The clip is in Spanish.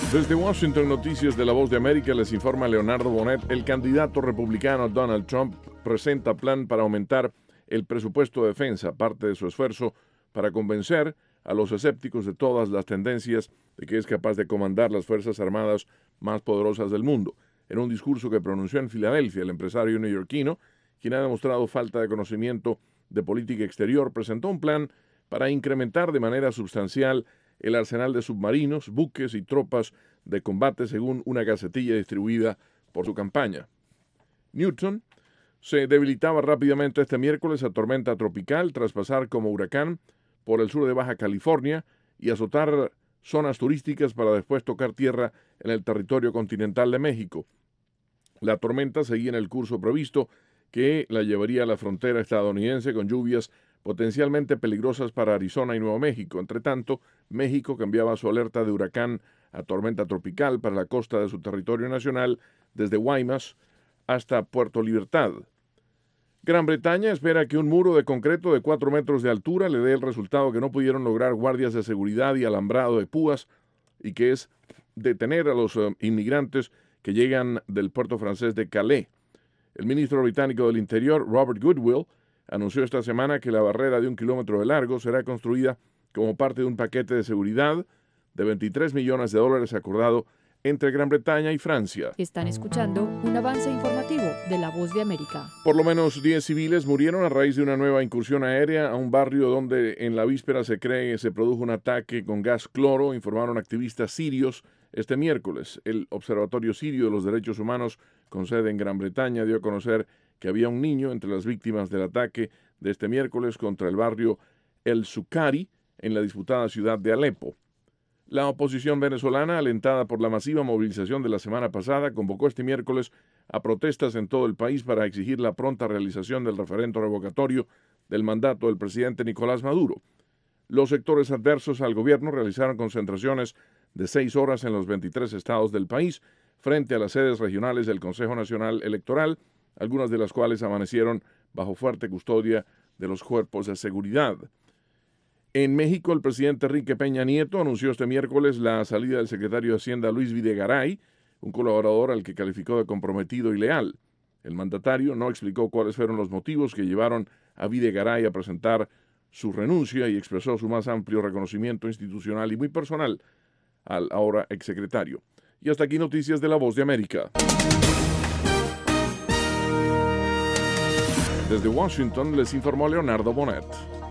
Desde Washington, Noticias de La Voz de América, les informa Leonardo Bonet. El candidato republicano Donald Trump presenta plan para aumentar el presupuesto de defensa, parte de su esfuerzo para convencer a los escépticos de todas las tendencias de que es capaz de comandar las Fuerzas Armadas más poderosas del mundo. En un discurso que pronunció en Filadelfia, el empresario neoyorquino, quien ha demostrado falta de conocimiento de política exterior, presentó un plan para incrementar de manera sustancial el arsenal de submarinos, buques y tropas de combate, según una gacetilla distribuida por su campaña. Newton se debilitaba rápidamente este miércoles a tormenta tropical tras pasar como huracán por el sur de Baja California y azotar zonas turísticas para después tocar tierra en el territorio continental de México. La tormenta seguía en el curso previsto que la llevaría a la frontera estadounidense con lluvias potencialmente peligrosas para Arizona y Nuevo México. Entre tanto, México cambiaba su alerta de huracán a tormenta tropical para la costa de su territorio nacional desde Guaymas hasta Puerto Libertad. Gran Bretaña espera que un muro de concreto de 4 metros de altura le dé el resultado que no pudieron lograr guardias de seguridad y alambrado de púas, y que es detener a los inmigrantes que llegan del puerto francés de Calais. El ministro británico del Interior, Robert Goodwill, anunció esta semana que la barrera de 1 kilómetro de largo será construida como parte de un paquete de seguridad de $23 millones acordado entre Gran Bretaña y Francia. Están escuchando un avance informativo de La Voz de América. Por lo menos 10 civiles murieron a raíz de una nueva incursión aérea a un barrio donde en la víspera se cree que se produjo un ataque con gas cloro, informaron activistas sirios este miércoles. El Observatorio Sirio de los Derechos Humanos, con sede en Gran Bretaña, dio a conocer que había un niño entre las víctimas del ataque de este miércoles contra el barrio El Sucari en la disputada ciudad de Alepo. La oposición venezolana, alentada por la masiva movilización de la semana pasada, convocó este miércoles a protestas en todo el país para exigir la pronta realización del referendo revocatorio del mandato del presidente Nicolás Maduro. Los sectores adversos al gobierno realizaron concentraciones de 6 horas en los 23 estados del país frente a las sedes regionales del Consejo Nacional Electoral, algunas de las cuales amanecieron bajo fuerte custodia de los cuerpos de seguridad. En México, el presidente Enrique Peña Nieto anunció este miércoles la salida del secretario de Hacienda Luis Videgaray, un colaborador al que calificó de comprometido y leal. El mandatario no explicó cuáles fueron los motivos que llevaron a Videgaray a presentar su renuncia y expresó su más amplio reconocimiento institucional y muy personal al ahora exsecretario. Y hasta aquí Noticias de La Voz de América. Desde Washington les informó Leonardo Bonet.